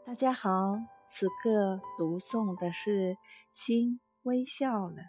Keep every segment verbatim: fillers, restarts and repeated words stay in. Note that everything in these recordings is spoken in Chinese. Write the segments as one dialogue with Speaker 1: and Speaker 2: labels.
Speaker 1: 大家好，此刻读诵的是心微笑了。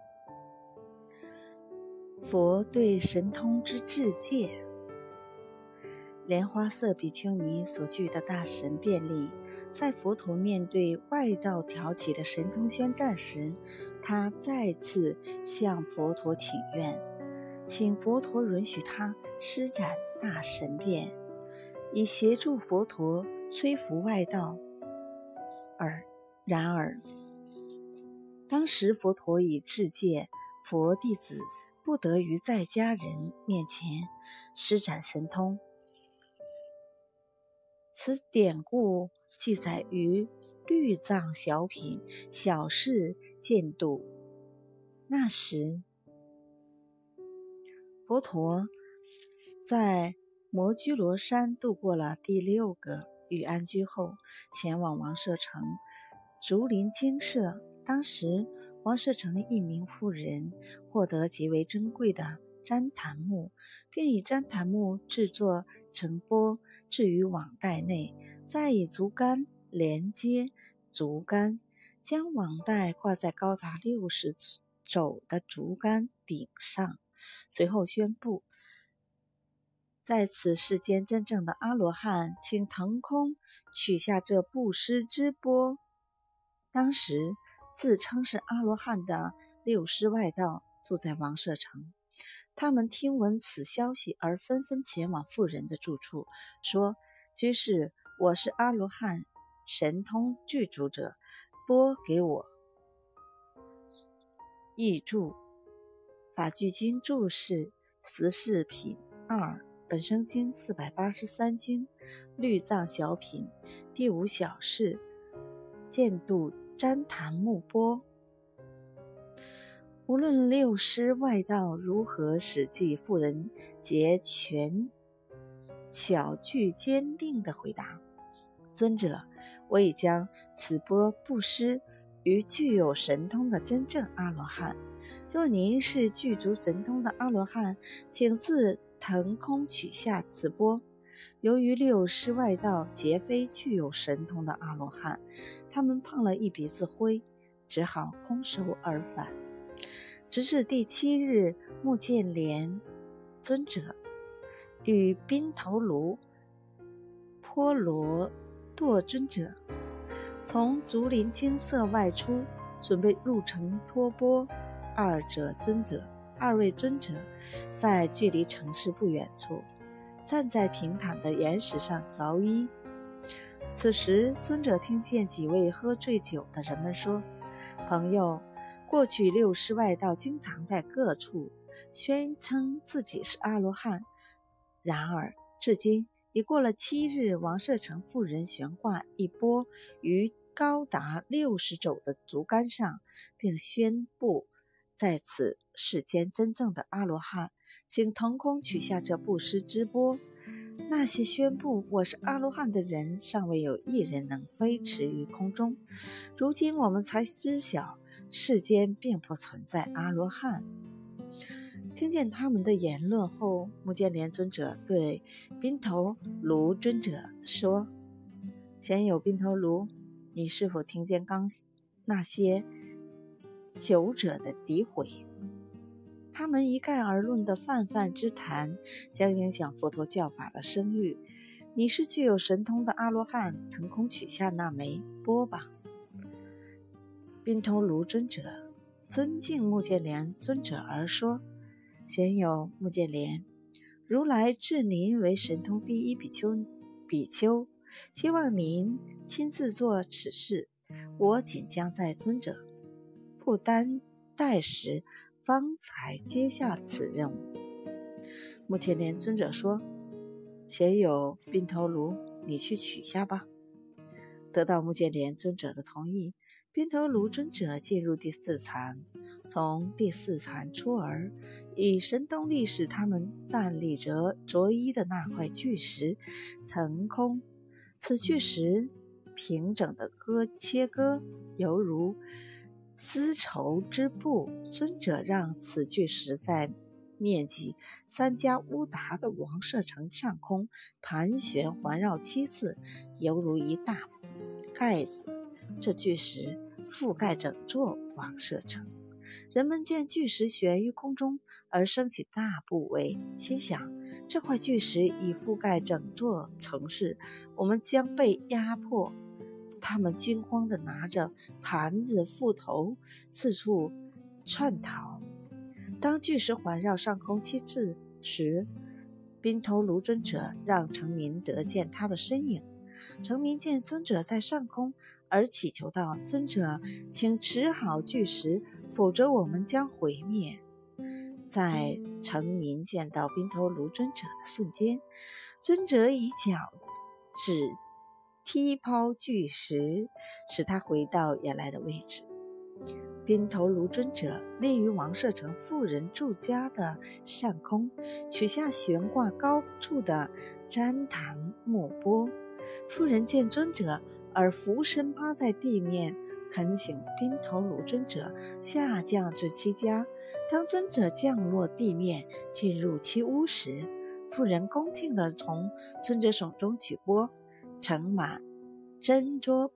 Speaker 1: 佛对神通之智戒。莲花色比丘尼所具的大神辩力，在佛陀面对外道挑起的神通宣战时，他再次向佛陀请愿，请佛陀允许他施展大神辩，以协助佛陀摧伏外道。而然而当时佛陀已制戒佛弟子不得于在家人面前施展神通。此典故记载于律藏小品小事见度。那时佛陀在摩居罗山度过了第六个雨安居后，前往王舍城竹林精舍。当时王舍城一名妇人获得极为珍贵的旃檀木，并以旃檀木制作成钵，置于网袋内，再以竹竿连接竹竿，将网袋挂在高达六十肘的竹竿顶上，随后宣布，在此世间真正的阿罗汉，请腾空取下这布施之钵。当时自称是阿罗汉的六师外道住在王舍城，他们听闻此消息而纷纷前往妇人的住处，说：居士，我是阿罗汉神通具足者，钵给我。译注：法句经注释十四品二，本生经四百八十三经，律藏小品第五小事见度旃檀木钵。无论六师外道如何使记，妇人皆全巧具坚定地回答：尊者，我已将此钵布施于具有神通的真正阿罗汉。若您是具足神通的阿罗汉，请自腾空取下此钵。由于六师外道皆非具有神通的阿罗汉，他们碰了一鼻子灰，只好空手而返。直至第七日，目犍连尊者与宾头卢波罗堕尊者从竹林精舍外出，准备入城托钵。二者尊者二位尊者在距离城市不远处，站在平坦的岩石上着衣。此时尊者听见几位喝醉酒的人们说：朋友，过去六师外道经常在各处宣称自己是阿罗汉，然而至今已过了七日，王舍城妇人悬挂一钵于高达六十肘的竹竿上，并宣布，在此世间真正的阿罗汉，请腾空取下这布施之钵。那些宣布我是阿罗汉的人，尚未有一人能飞驰于空中。如今我们才知晓，世间并不存在阿罗汉。听见他们的言论后，目犍连尊者对宾头卢尊者说：贤友宾头卢，你是否听见刚那些酒者的诋毁？他们一概而论的泛泛之谈，将影响佛陀教法的声誉。你是具有神通的阿罗汉，腾空取下那枚钵吧。宾头卢尊者尊敬目犍连尊者而说：贤友目犍连，如来至您为神通第一比丘比丘，希望您亲自做此事，我仅将在尊者不担待时方才接下此任务。目犍连尊者说：贤友宾头卢，你去取下吧。得到目犍连尊者的同意，宾头卢尊者进入第四禅，从第四禅出而以神通力使他们站立着着衣的那块巨石腾空。此巨石平整的割切割，犹如丝绸之布。尊者让此巨石在面积三家乌达的王舍城上空盘旋环绕七次，犹如一大盖子，这巨石覆盖整座王舍城。人们见巨石悬于空中而升起大怖畏，心想这块巨石已覆盖整座城市，我们将被压迫。他们惊慌地拿着盘子、斧头四处窜逃。当巨石环绕上空七次时，宾头卢尊者让臣民得见他的身影。臣民见尊者在上空，而祈求道：尊者，请持好巨石，否则我们将毁灭。在臣民见到宾头卢尊者的瞬间，尊者以脚趾踢抛巨石，使他回到原来的位置。宾头卢尊者立于王舍城妇人住家的上空，取下悬挂高处的旃檀木钵。妇人见尊者而俯身趴在地面，恳请宾头卢尊者下降至其家。当尊者降落地面，进入其屋时，妇人恭敬地从尊者手中取钵，盛满珍珠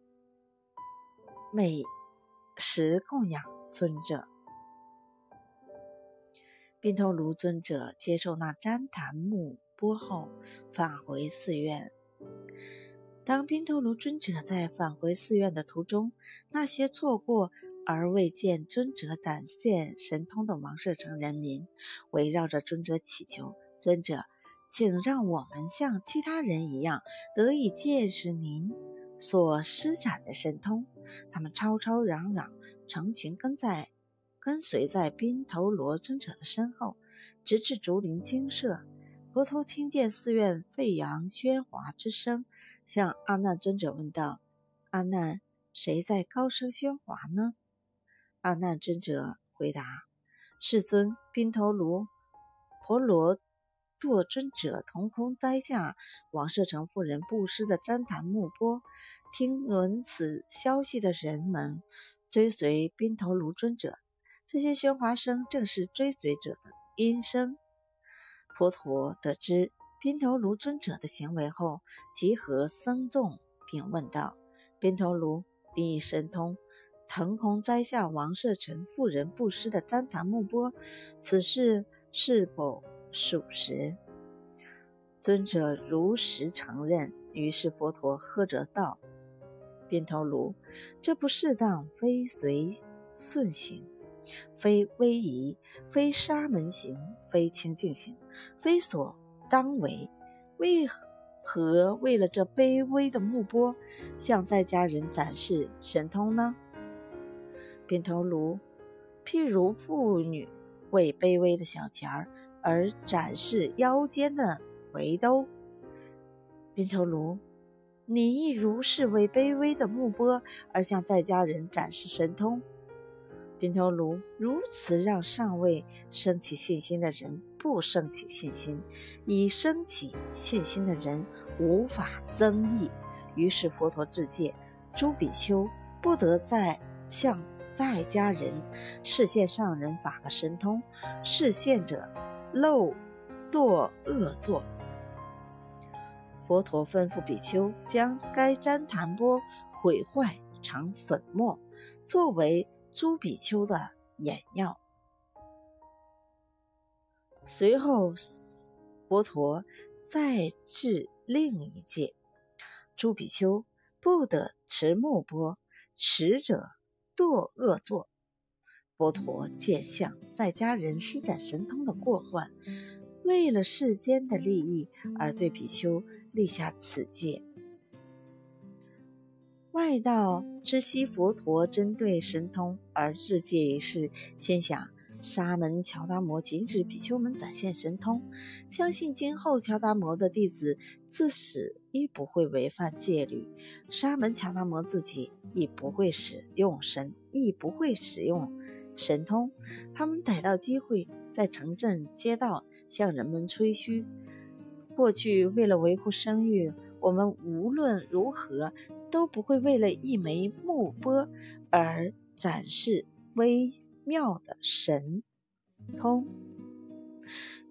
Speaker 1: 美食供养尊者。宾头卢尊者接受那旃檀木钵后，返回寺院。当宾头卢尊者在返回寺院的途中，那些错过而未见尊者展现神通的王舍城人民围绕着尊者祈求：尊者，请让我们像其他人一样得以见识您所施展的神通。他们吵吵嚷嚷，成群跟在跟随在宾头罗尊者的身后，直至竹林精舍。佛陀听见寺院沸扬喧哗之声，向阿难尊者问道：阿难，谁在高声喧哗呢？阿难尊者回答：世尊，宾头卢婆罗多尊者腾空摘下王舍城妇人布施的旃檀木钵。听闻此消息的人们追随宾头卢尊者，这些喧哗声正是追随者的音声。佛陀得知宾头卢尊者的行为后，集合僧众，并问道：宾头卢，你以神通腾空摘下王舍城妇人布施的旃檀木钵，此事是否属实？尊者如实承认。于是佛陀呵责道：宾头卢，这不适当，非随顺行，非威仪，非沙门行，非清净行，非所当为。为何为了这卑微的木钵，向在家人展示神通呢？宾头卢，譬如妇女为卑微的小钱儿而展示腰间的围兜。宾头卢，你亦如是为卑微的木钵而向在家人展示神通。宾头卢，如此让尚未升起信心的人不升起信心，已升起信心的人无法增益。于是佛陀致戒：诸比丘不得再向在家人示现上人法的神通，示现者漏堕恶作。佛陀吩咐比丘将该旃檀钵毁坏成粉末，作为诸比丘的眼药。随后佛陀再制另一戒：诸比丘不得持木钵，持者堕恶作。佛陀见向在家人施展神通的过患，为了世间的利益而对比丘立下此戒。外道知悉佛陀针对神通而致戒一事，心想沙门乔达摩禁止比丘们展现神通，相信今后乔达摩的弟子自始亦不会违反戒律，沙门乔达摩自己亦不会使用神，亦不会使用神通。他们逮到机会，在城镇街道向人们吹嘘：过去为了维护声誉，我们无论如何都不会为了一枚木钵而展示微妙的神通。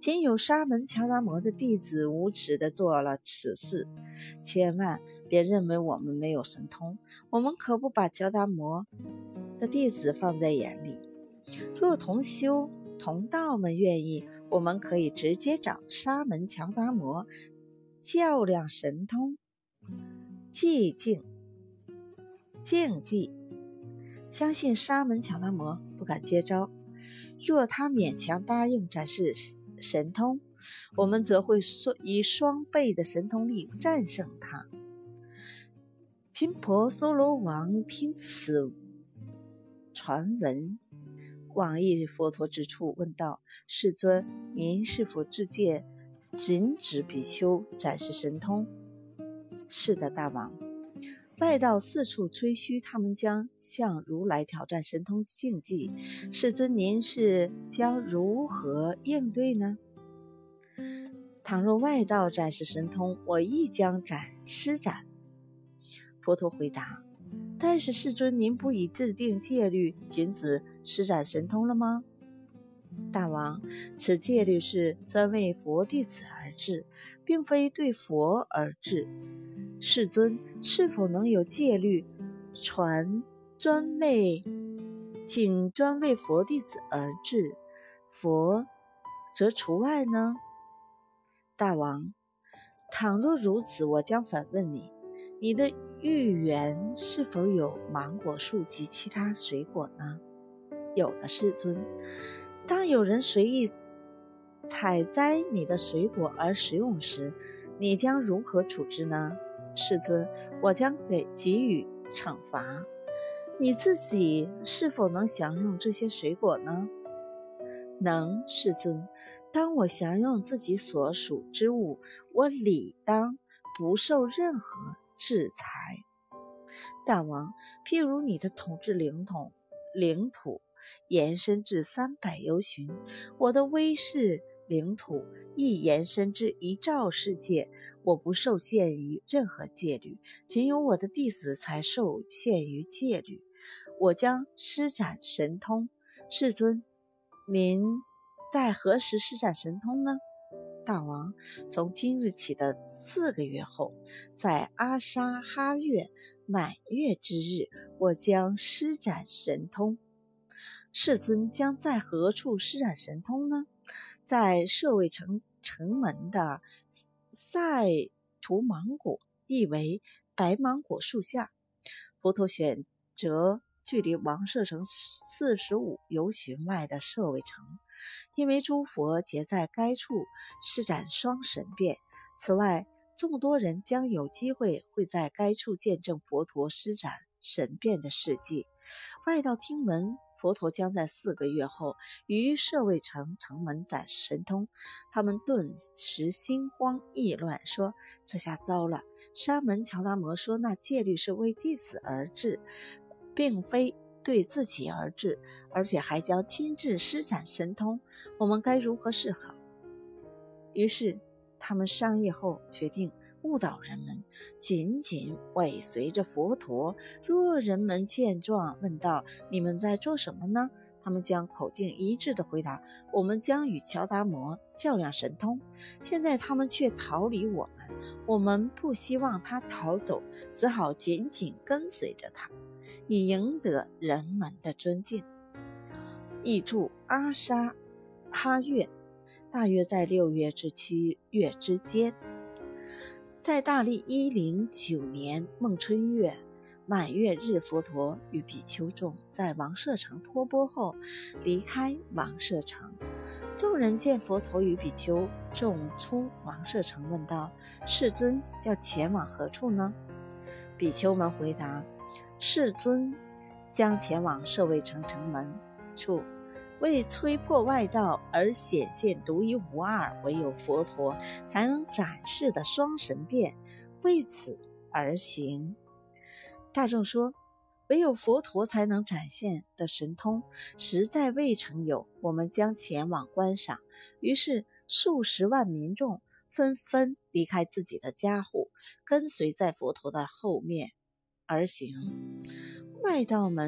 Speaker 1: 仅有沙门乔达摩的弟子无耻地做了此事，千万别认为我们没有神通，我们可不把乔达摩的弟子放在眼里。若同修同道们愿意，我们可以直接找沙门乔达摩较量神通。寂静静寂，相信沙门乔达摩不敢接招。若他勉强答应展示神通，我们则会以双倍的神通力战胜他。频婆娑罗王听此传闻，往诣佛陀之处，问道：世尊，您是否自戒禁止比丘展示神通？是的，大王。外道四处吹嘘他们将向如来挑战神通竞技，世尊您是将如何应对呢？倘若外道展示神通，我亦将展施展。佛陀回答：但是世尊您不已制定戒律，仅此施展神通了吗？大王，此戒律是专为佛弟子而制，并非对佛而制。世尊是否能有戒律传专为仅专为佛弟子而制，佛则除外呢？大王，倘若如此，我将反问你，你的御园是否有芒果树及其他水果呢？有的，世尊。当有人随意采摘你的水果而食用时，你将如何处置呢？世尊，我将给给予惩罚。你自己是否能享用这些水果呢？能，世尊。当我享用自己所属之物，我理当不受任何制裁。大王，譬如你的统治领土领土延伸至三百由旬，我的威势领土亦延伸至一兆世界，我不受限于任何戒律，仅有我的弟子才受限于戒律。我将施展神通，世尊，您在何时施展神通呢？大王，从今日起的四个月后，在阿沙哈月满月之日，我将施展神通。世尊将在何处施展神通呢？在舍卫城城门的赛图芒果，意为白芒果树下。佛陀选择距离王舍城四十五由旬外的舍卫城，因为诸佛皆在该处施展双神变。此外，众多人将有机会会在该处见证佛陀施展神变的事迹。外道听闻佛陀将在四个月后于舍卫城城门展神通，他们顿时心慌意乱，说：这下糟了！沙门乔达摩说那戒律是为弟子而制，并非对自己而制，而且还将亲自施展神通，我们该如何是好？于是他们商议后决定误导人们，紧紧尾随着佛陀。若人们见状问道：你们在做什么呢？他们将口径一致地回答：我们将与乔达摩较量神通。现在他们却逃离我们，我们不希望他逃走，只好紧紧跟随着他，以赢得人们的尊敬。译注：阿沙哈月大约在六月至七月之间。在大历一零九年孟春月满月日，佛陀与比丘众在王舍城托钵后离开王舍城。众人见佛陀与比丘众出王舍城，问道：世尊要前往何处呢？比丘们回答：世尊将前往舍卫城城门处，为摧破外道而显现独一无二，唯有佛陀才能展示的双神变，为此而行。大众说：唯有佛陀才能展现的神通实在未曾有，我们将前往观赏。于是数十万民众纷纷离开自己的家户，跟随在佛陀的后面而行。外道们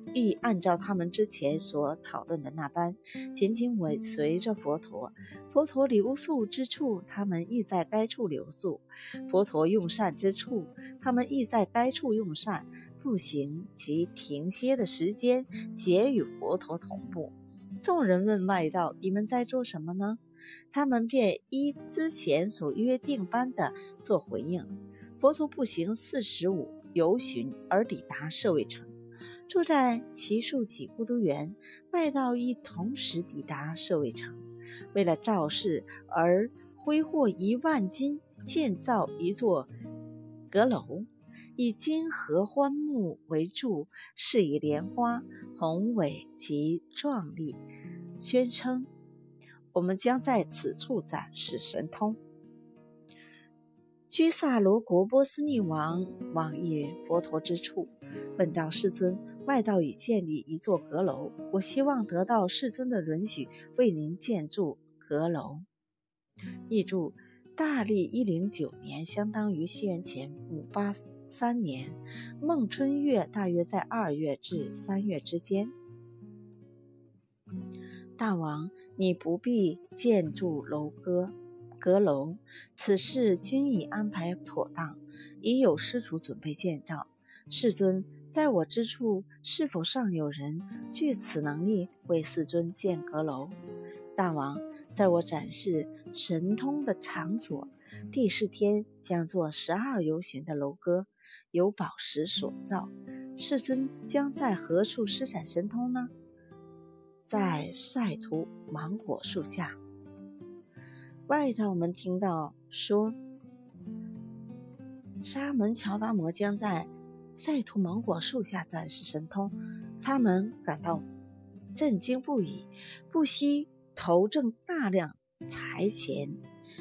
Speaker 1: 亦按照他们之前所讨论的那般，紧紧尾随着佛陀。佛陀留宿之处，他们亦在该处留宿；佛陀用膳之处，他们亦在该处用膳。步行及停歇的时间皆与佛陀同步。众人问外道：“你们在做什么呢？”他们便依之前所约定般的做回应。佛陀步行四十五由旬而抵达舍卫城，住在其数几孤独园。外道亦同时抵达舍卫城，为了造势而挥霍一万金建造一座阁楼，以金合欢木为柱，饰以莲花，宏伟及壮丽，宣称我们将在此处展示神通。居萨罗国波斯匿王往谒佛陀之处，问道：“世尊，外道已建立一座阁楼，我希望得到世尊的允许，为您建筑阁楼。”译注：大历一零九年，相当于西元前五八三年，孟春月大约在二月至三月之间。大王，你不必建筑楼阁阁楼，此事均已安排妥当，已有施主准备建造。世尊，在我之处，是否尚有人具此能力为世尊建阁楼？大王，在我展示神通的场所，第四天将做十二由旬的楼阁，由宝石所造。世尊将在何处施展神通呢？在赛图芒果树下。外道们听到说沙门乔达摩将在赛图芒果树下展示神通，他们感到震惊不已，不惜投赠大量财钱，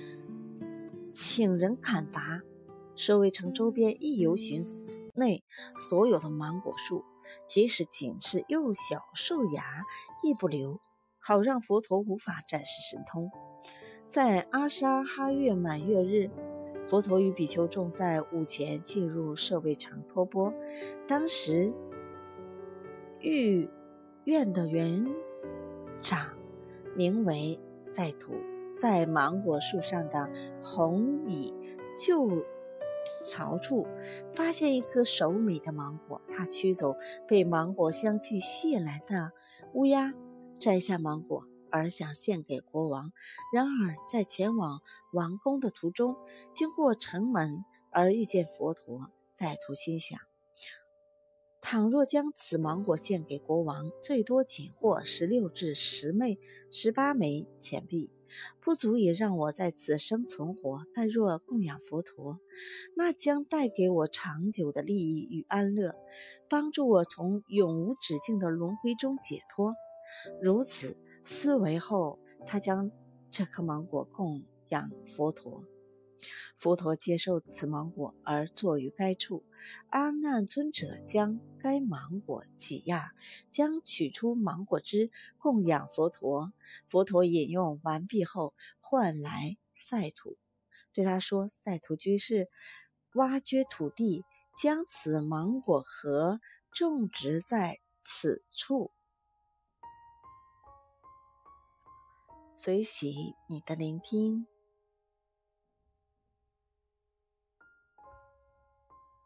Speaker 1: 请人砍伐舍卫城周边一由旬内所有的芒果树，即使仅是幼小树芽亦不留，好让佛陀无法展示神通。在阿沙哈月满月日，佛陀与比丘众在午前进入舍卫城托钵。当时御院的园长名为赛图，在芒果树上的红蚁旧巢处发现一颗熟美的芒果，他驱走被芒果香气吸引来的乌鸦，摘下芒果而想献给国王。然而在前往王宫的途中，经过城门而遇见佛陀。赛图心想，倘若将此芒果献给国王，最多仅获十六至十枚十八枚钱币，不足以让我在此生存活。但若供养佛陀，那将带给我长久的利益与安乐，帮助我从永无止境的轮回中解脱。如此思维后，他将这颗芒果供养佛陀。佛陀接受此芒果而坐于该处。阿难尊者将该芒果挤压，将取出芒果汁供养佛陀。佛陀饮用完毕后，唤来赛图，对他说：“赛图居士，挖掘土地，将此芒果核种植在此处。”随喜你的聆听。